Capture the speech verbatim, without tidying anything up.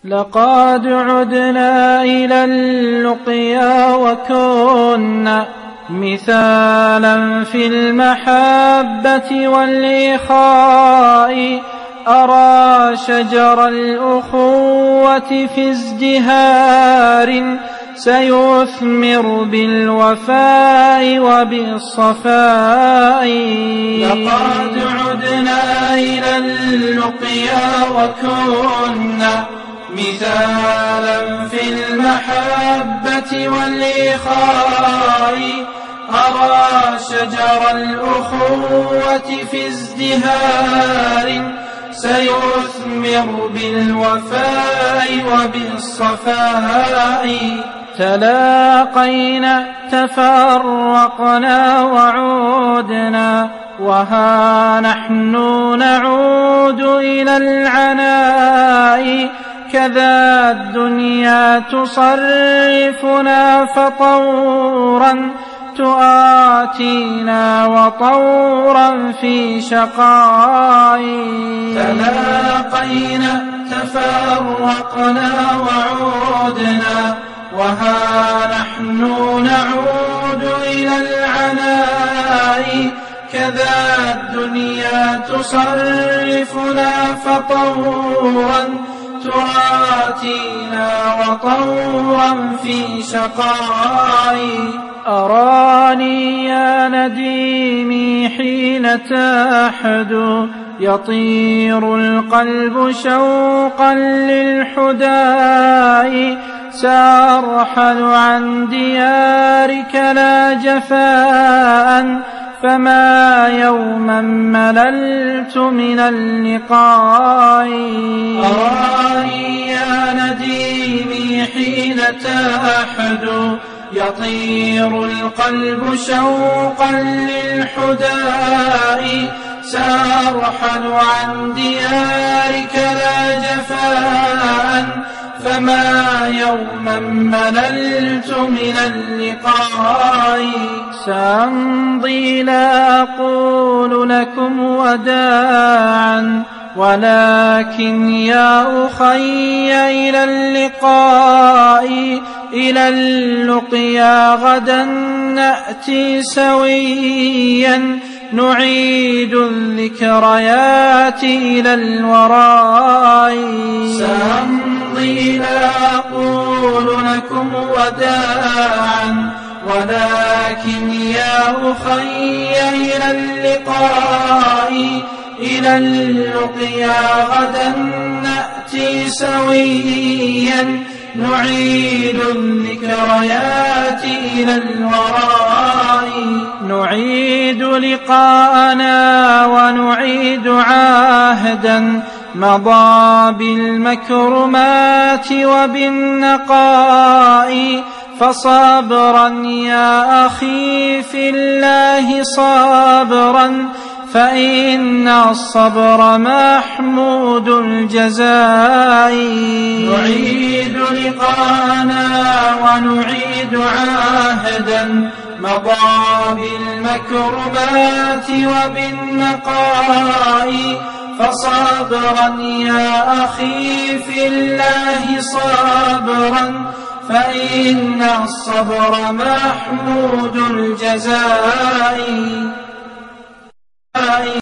لقد عدنا إلى اللقيا وكنا مثالا في المحبة والإخاء. أرى شجر الأخوة في ازدهار سيثمر بالوفاء وبالصفاء. لقد عدنا إلى اللقيا وكنا مثالا في المحبة والإخاء. أرى شجر الأخوة في ازدهار سيثمر بالوفاء وبالصفاء. تلاقينا تفرقنا وعودنا وها نحن نعود إلى العناء. كذا الدنيا تصرفنا فطورا تؤاتينا وطورا في شقاء. تلاقينا تفرقنا وعودنا وها نحن نعود إلى العناء. كذا الدنيا تصرفنا فطورا تؤاتينا وطورا في شقاء. أراني يا نديمي حين تحدو يطير القلب شوقا للحداء. سأرحل عن ديارك لا جفاء فما يوما مللت من اللقاء. أراني يا نديمي حين تحدو يطير القلب شوقا للحداء. سأرحل عن ديارك لا جفاء فما يوما مللت من اللقاء. سأمضي لا أقول لكم وداعا ولكن يا أخي إلى اللقاء. إلى اللقيا غدا نأتي سويا نعيد الذكريات إلى الوراء. سأمضي لا أقول لكم وداعا ولكن يا أخي إلى اللقاء. إلى اللقيا غدا نأتي سويا نعيد الذكريات إلى الوراء. نعيد لقاءنا ونعيد عهدا مضى بالمكرمات وبالنقاء. فصبرا يا أخي في الله صبرا فإن الصبر محمود الجزاء. نعيد لقاءنا ونعيد عهدا مضى بالمكرمات وبالنقاء. فصبرا يا أخي في الله صبرا فإن الصبر محمود الجزاء.